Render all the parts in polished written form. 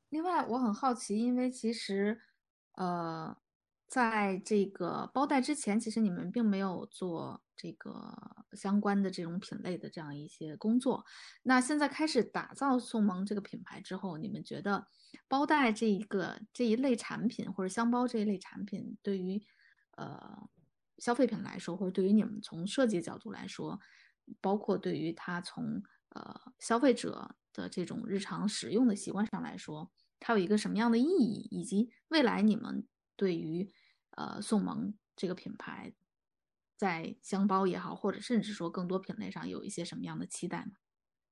另外，我很好奇，因为其实，呃，在这个包袋之前，其实你们并没有做这个相关的这种品类的这样一些工作。那现在开始打造宋萌这个品牌之后，你们觉得包袋这一类产品，或者箱包这一类产品，对于消费品来说，或者对于你们从设计角度来说，包括对于它从消费者的这种日常使用的习惯上来说，它有一个什么样的意义，以及未来你们对于宋萌这个品牌在箱包也好，或者甚至说更多品类上有一些什么样的期待吗？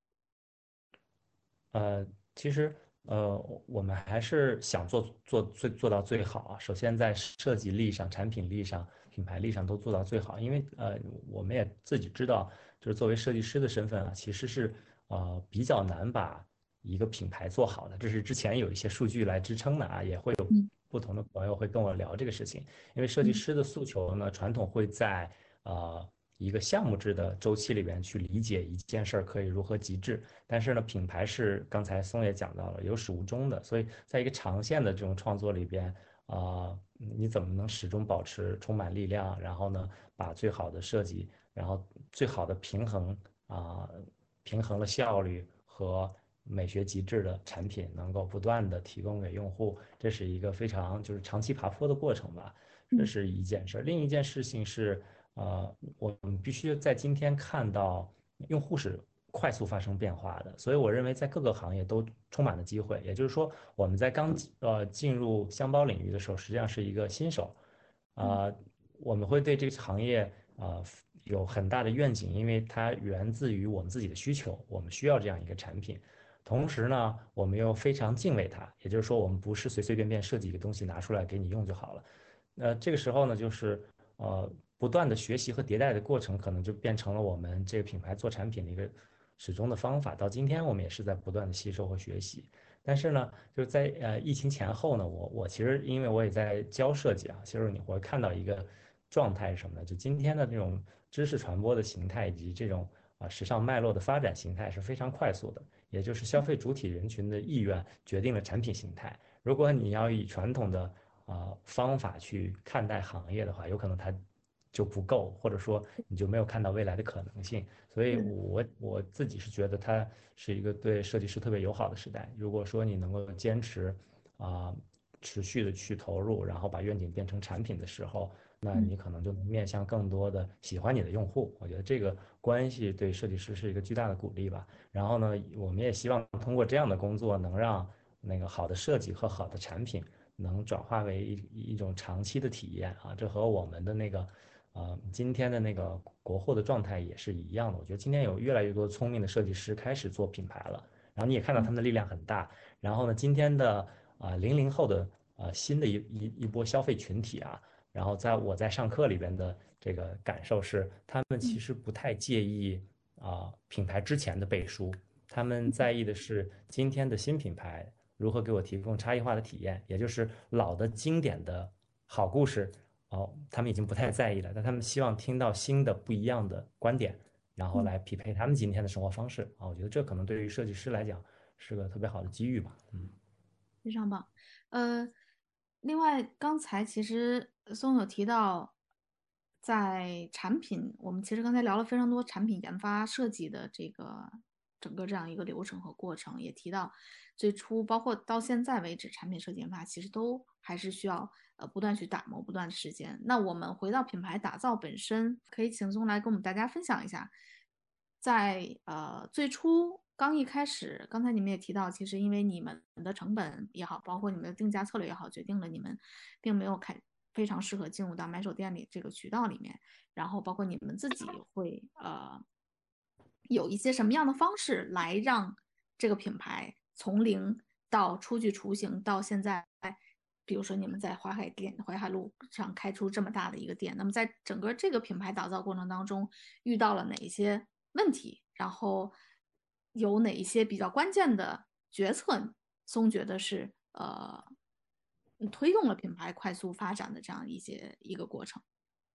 呃，其实我们还是想做到最好啊。首先在设计力上、产品力上、品牌力上都做到最好，因为我们也自己知道，就是作为设计师的身份啊，其实是比较难把一个品牌做好的。这是之前有一些数据来支撑的啊，也会有嗯不同的朋友会跟我聊这个事情。因为设计嗯师的诉求呢，传统会在一个项目制的周期里边去理解一件事儿可以如何极致。但是呢，品牌是刚才松也讲到了有始无终的，所以在一个长线的这种创作里边，你怎么能始终保持充满力量？然后呢，把最好的设计，然后最好的啊、平衡了效率和美学极致的产品，能够不断的提供给用户，这是一个非常就是长期爬坡的过程吧。这嗯是一件事。另一件事情是，我们必须在今天看到用户是快速发生变化的，所以我认为在各个行业都充满了机会。也就是说，我们在刚进入箱包领域的时候，实际上是一个新手， 嗯啊、我们会对这个行业有很大的愿景，因为它源自于我们自己的需求，我们需要这样一个产品。同时呢，我们又非常敬畏它，也就是说，我们不是随随便便设计一个东西拿出来给你用就好了。这个时候呢，就是不断的学习和迭代的过程，可能就变成了我们这个品牌做产品的一个始终的方法。到今天，我们也是在不断的吸收和学习。但是呢，就是在疫情前后呢，我其实因为我也在教设计啊，其实你会看到一个状态是什么呢？就今天的这种知识传播的形态以及这种时尚脉络的发展形态是非常快速的，也就是消费主体人群的意愿决定了产品形态。如果你要以传统的方法去看待行业的话，有可能它就不够，或者说你就没有看到未来的可能性。所以是我自己是觉得它是一个对设计师特别友好的时代。如果说你能够坚持啊、持续的去投入，然后把愿景变成产品的时候，那嗯你可能就能面向更多的喜欢你的用户。我觉得这个关系对设计师是一个巨大的鼓励吧。然后呢，我们也希望通过这样的工作，能让那个好的设计和好的产品能转化为一种长期的体验啊。这和我们的那个今天的那个国货的状态也是一样的。我觉得今天有越来越多聪明的设计师开始做品牌了，然后你也看到他嗯们的力量很大。然后呢，今天的00后的新的一波消费群体啊，然后我在上课里边的这个感受是，他们其嗯实不太介意品牌之前的背书，他们在意的是今天的新品牌如何给我提供差异化的体验，也就是老的经典的好故事他们已经不太在意了，但他们希望听到新的不一样的观点，然后嗯。 来匹配他们今天的生活方式啊。我觉得这可能对于设计师来讲是个特别好的机遇吧。嗯。 非常棒。呃，另外，刚才其实松有提到，在产品，我们其实刚才聊了非常多产品研发设计的这个整个这样一个流程和过程，也提到最初包括到现在为止，产品设计研发其实都还是需要不断去打磨，不断的时间。那我们回到品牌打造本身，可以请松来跟我们大家分享一下。在最初刚一开始，刚才你们也提到，其实因为你们的成本也好，包括你们的定价策略也好，决定了你们并没有非常适合进入到买手店里这个渠道里面，然后包括你们自己会有一些什么样的方式来让这个品牌从零到初具雏形，到现在，比如说你们在淮海路上开出这么大的一个店，那么在整个这个品牌打造过程当中，遇到了哪一些问题，然后有哪一些比较关键的决策，松觉得是推动了品牌快速发展的这样一个过程。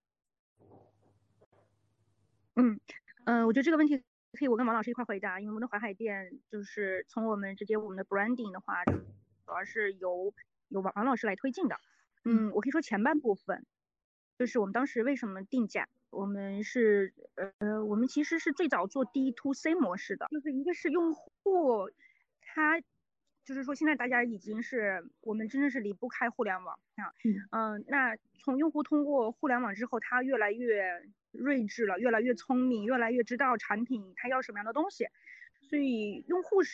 嗯，我觉得这个问题可以我跟王老师一块儿回答，因为我们的淮海店就是从我们直接我们的 branding 的话。 要是由王老师来推进的。我可以说前半部分就是我们当时为什么定价，我们其实是最早做 D2C 模式的，就是一个是用户他就是说现在大家已经是我们真的是离不开互联网啊，那从用户通过互联网之后，他越来越睿智了，越来越聪明，越来越知道产品他要什么样的东西，所以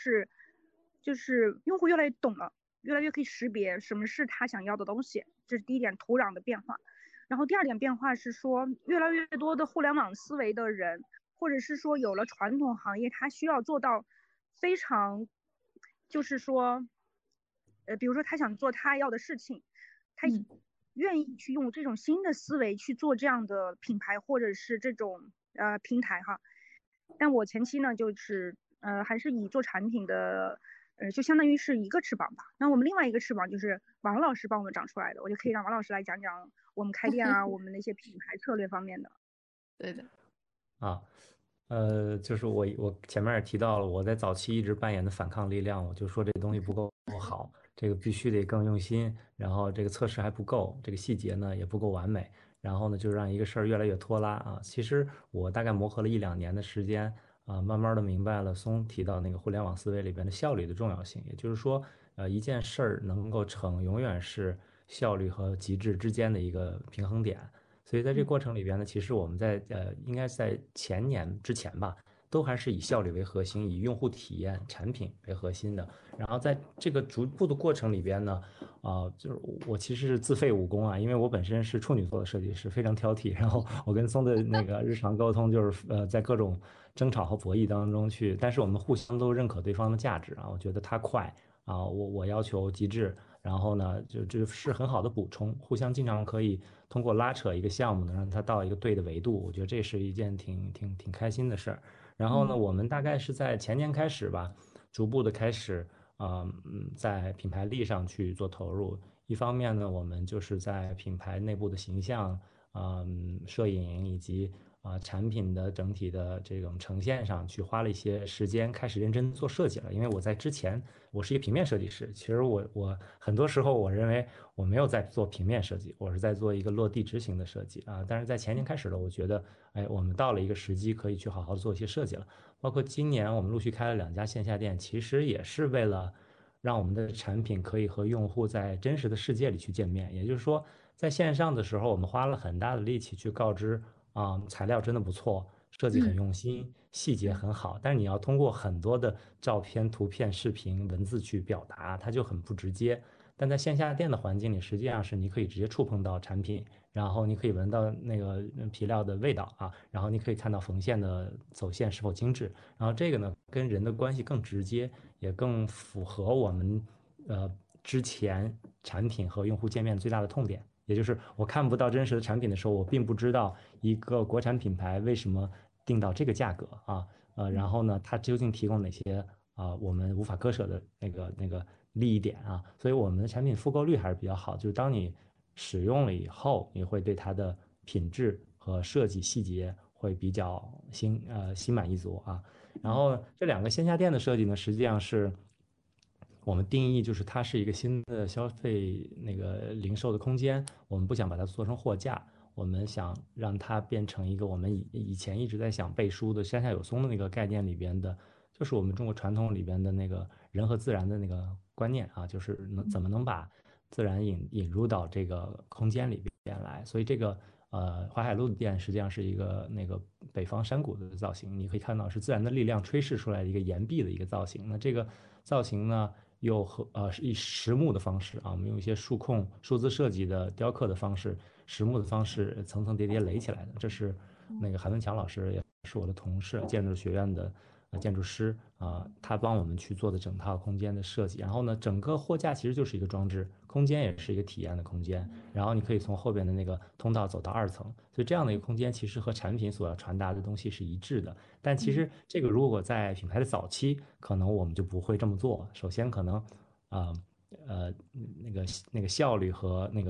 就是用户越来越懂了，越来越可以识别什么是他想要的东西，这是第一点，土壤的变化。然后第二点变化是说，越来越多的互联网思维的人，或者是说有了传统行业，他需要做到非常，就是说，比如说他想做他要的事情，他愿意去用这种新的思维去做这样的品牌或者是这种平台哈。但我前期呢，就是还是以做产品的，就相当于是一个翅膀吧。那我们另外一个翅膀就是王老师帮我们长出来的，我就可以让王老师来讲讲我们开店啊，我们那些品牌策略方面的。 对的。 啊，就是我前面也提到了，我在早期一直扮演的反抗力量，我就说这东西不够好，这个必须得更用心，然后这个测试还不够，这个细节呢也不够完美，然后呢就让一个事儿越来越拖拉啊。其实我大概磨合了1、2年的时间啊，慢慢的明白了松提到那个互联网思维里边的效率的重要性，也就是说，一件事儿能够成，永远是效率和极致之间的一个平衡点。所以在这个过程里边呢，其实我们应该在前年之前吧，都还是以效率为核心，以用户体验、产品为核心的。然后在这个逐步的过程里边呢，就是我其实是自废武功啊，因为我本身是处女座的设计师，非常挑剔。然后我跟松的那个日常沟通就是在各种争吵和博弈当中去，但是我们互相都认可对方的价值啊，我觉得他快啊，我要求极致。然后呢，这是很好的补充，互相经常可以通过拉扯一个项目，能让它到一个对的维度，我觉得这是一件挺开心的事儿。然后呢，我们大概是在前年开始吧，逐步的开始在品牌力上去做投入。一方面呢，我们就是在品牌内部的形象、摄影以及产品的整体的这种呈现上去花了一些时间，开始认真做设计了。因为我在之前我是一个平面设计师，其实我很多时候我认为我没有在做平面设计，我是在做一个落地执行的设计啊。但是在前年开始了，我觉得哎，我们到了一个时机，可以去好好做一些设计了。包括今年我们陆续开了2家线下店，其实也是为了让我们的产品可以和用户在真实的世界里去见面。也就是说，在线上的时候，我们花了很大的力气去告知材料真的不错，设计很用心，细节很好。但是你要通过很多的照片、图片、视频、文字去表达，它就很不直接。但在线下店的环境里，实际上是你可以直接触碰到产品，然后你可以闻到那个皮料的味道啊，然后你可以看到缝线的走线是否精致，然后这个呢跟人的关系更直接，也更符合我们之前产品和用户见面最大的痛点，也就是我看不到真实的产品的时候，我并不知道一个国产品牌为什么定到这个价格啊，然后呢，它究竟提供哪些我们无法割舍的那个利益点啊，所以我们的产品复购率还是比较好，就是当你使用了以后，你会对它的品质和设计细节会比较心满意足啊。然后这2个线下店的设计呢，实际上是我们定义就是它是一个新的消费那个零售的空间，我们不想把它做成货架，我们想让它变成一个我们以前一直在想背书的山下有松的那个概念里边的，就是我们中国传统里边的那个人和自然的那个观念啊，就是怎么能把自然引入到这个空间里边来。所以这个淮海路的店实际上是一个那个北方山谷的造型，你可以看到是自然的力量吹蚀出来的一个岩壁的一个造型。那这个造型呢，又是以实木的方式啊，我们用一些数字设计的雕刻的方式，实木的方式层层叠叠垒起来的。这是那个韩文强老师，也是我的同事，建筑学院的建筑师他帮我们去做的整套空间的设计。然后呢，整个货架其实就是一个装置，空间也是一个体验的空间。然后你可以从后边的那个通道走到2层，所以这样的一个空间其实和产品所要传达的东西是一致的。但其实这个如果在品牌的早期，可能我们就不会这么做。首先可能那个效率和那个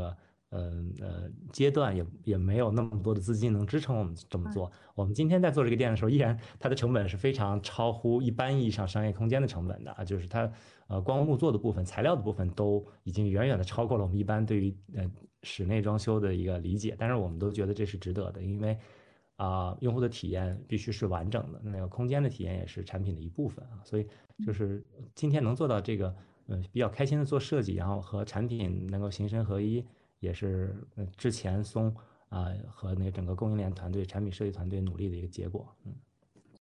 阶段也没有那么多的资金能支撑我们这么做。我们今天在做这个店的时候，依然它的成本是非常超乎一般意义上商业空间的成本的啊，就是它光木做的部分、材料的部分都已经远远的超过了我们一般对于室内装修的一个理解，但是我们都觉得这是值得的，因为用户的体验必须是完整的，那个空间的体验也是产品的一部分啊，所以就是今天能做到这个，比较开心的做设计，然后和产品能够形神合一，也是之前和那整个供应链团队、产品设计团队努力的一个结果。